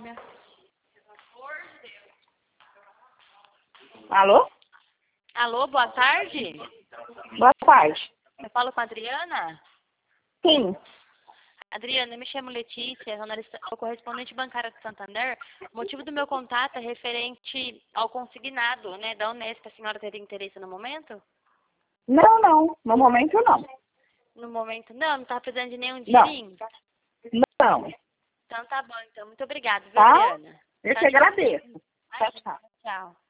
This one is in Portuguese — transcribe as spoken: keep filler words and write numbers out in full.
minha... Alô? Alô, boa tarde. Boa tarde. Eu falo com a Adriana? Sim. Adriana, eu me chamo Letícia, jornalista, sou correspondente bancária do Santander. O motivo do meu contato é referente ao consignado, né, da Unesp. A senhora teria interesse no momento? Não, não. No momento, não. No momento, não, não está precisando de nenhum Não. dinheirinho? Não. Então tá bom, então. Muito obrigada, viu, Tá? Adriana? Eu Tchau, te tchau. agradeço. Tchau, tchau. Tchau.